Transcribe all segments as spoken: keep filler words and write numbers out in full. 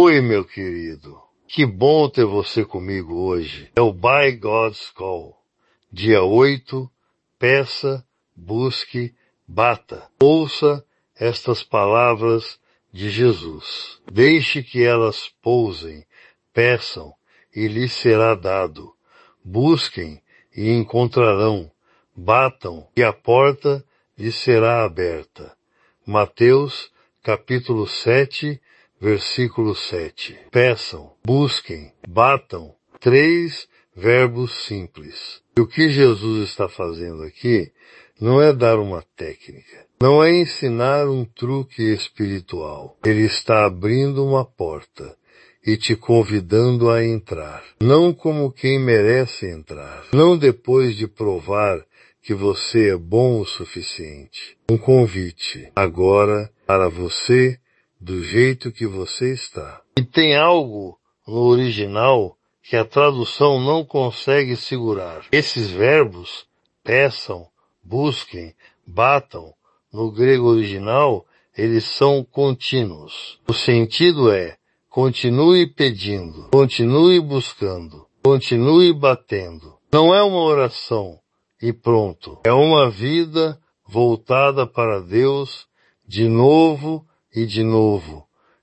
Oi, meu querido. Que bom ter você comigo hoje. É o By God's Call. Dia oito, peça, busque, bata. Ouça estas palavras de Jesus. Deixe que elas pousem, peçam e lhes será dado. Busquem e encontrarão. Batam e a porta lhes será aberta. Mateus, capítulo sete, versículo sete. Peçam, busquem, batam. Três verbos simples. E o que Jesus está fazendo aqui não é dar uma técnica. Não é ensinar um truque espiritual. Ele está abrindo uma porta e te convidando a entrar. Não como quem merece entrar. Não depois de provar que você é bom o suficiente. Um convite agora para você do jeito que você está. E tem algo no original que a tradução não consegue segurar. Esses verbos, peçam, busquem, batam, no grego original, eles são contínuos. O sentido é, continue pedindo, continue buscando, continue batendo. Não é uma oração e pronto. É uma vida voltada para Deus de novo e de novo,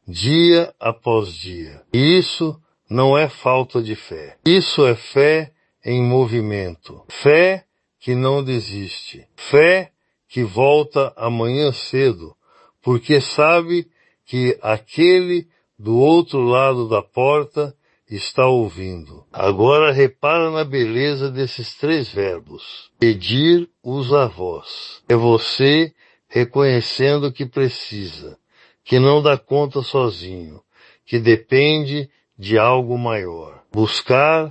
dia após dia. E isso não é falta de fé. Isso é fé em movimento. Fé que não desiste. Fé que volta amanhã cedo, porque sabe que aquele do outro lado da porta está ouvindo. Agora repara na beleza desses três verbos. Pedir usa a voz. É você reconhecendo que precisa, que não dá conta sozinho, que depende de algo maior. Buscar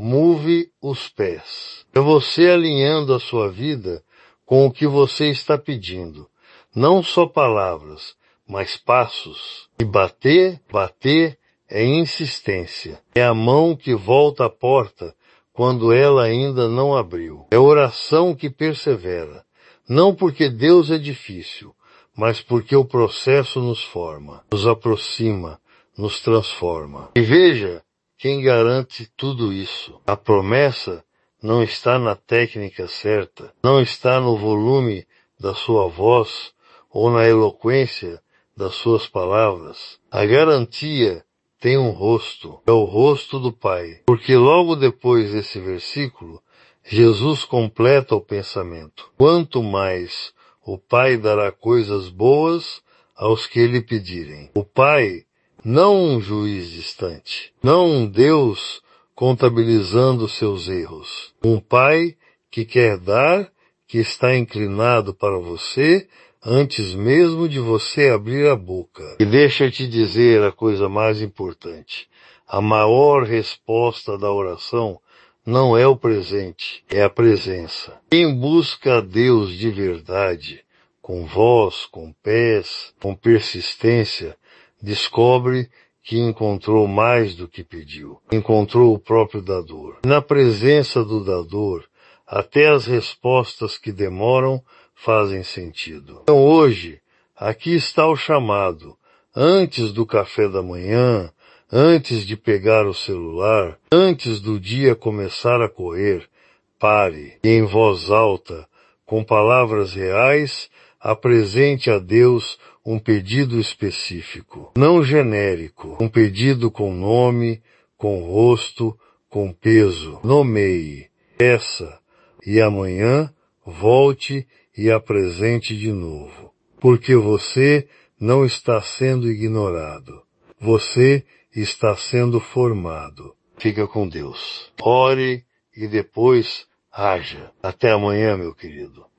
move os pés. É você alinhando a sua vida com o que você está pedindo. Não só palavras, mas passos. E bater, bater é insistência. É a mão que volta à porta quando ela ainda não abriu. É oração que persevera. Não porque Deus é difícil, mas porque o processo nos forma, nos aproxima, nos transforma. E veja quem garante tudo isso. A promessa não está na técnica certa, não está no volume da sua voz ou na eloquência das suas palavras. A garantia tem um rosto, é o rosto do Pai. Porque logo depois desse versículo, Jesus completa o pensamento. Quanto mais o Pai dará coisas boas aos que lhe pedirem. O Pai, não um juiz distante, não um Deus contabilizando seus erros. Um Pai que quer dar, que está inclinado para você, antes mesmo de você abrir a boca. E deixa eu te dizer a coisa mais importante. A maior resposta da oração não é o presente, é a presença. Quem busca a Deus de verdade, com voz, com pés, com persistência, descobre que encontrou mais do que pediu. Encontrou o próprio dador. Na presença do dador, até as respostas que demoram fazem sentido. Então hoje, aqui está o chamado. Antes do café da manhã, antes de pegar o celular, antes do dia começar a correr, pare e em voz alta, com palavras reais, apresente a Deus um pedido específico, não genérico, um pedido com nome, com rosto, com peso. Nomeie, peça e amanhã volte e apresente de novo, porque você não está sendo ignorado, você está sendo formado. Fica com Deus. Ore e depois haja. Até amanhã, meu querido.